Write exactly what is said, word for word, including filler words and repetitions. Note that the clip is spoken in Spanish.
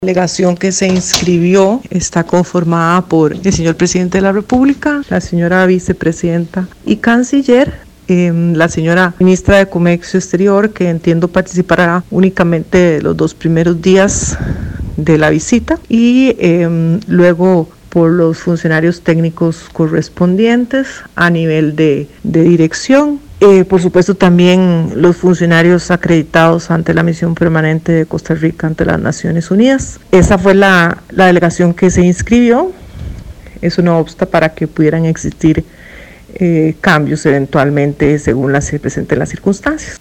La delegación que se inscribió está conformada por el señor presidente de la República, la señora vicepresidenta y canciller, eh, la señora ministra de Comercio Exterior, que entiendo participará únicamente los dos primeros días de la visita, y eh, luego por los funcionarios técnicos correspondientes a nivel de, de dirección. Eh, por supuesto también los funcionarios acreditados ante la misión permanente de Costa Rica ante las Naciones Unidas. Esa fue la, la delegación que se inscribió. Eso no obsta para que pudieran existir eh, cambios eventualmente según las, se presenten las circunstancias.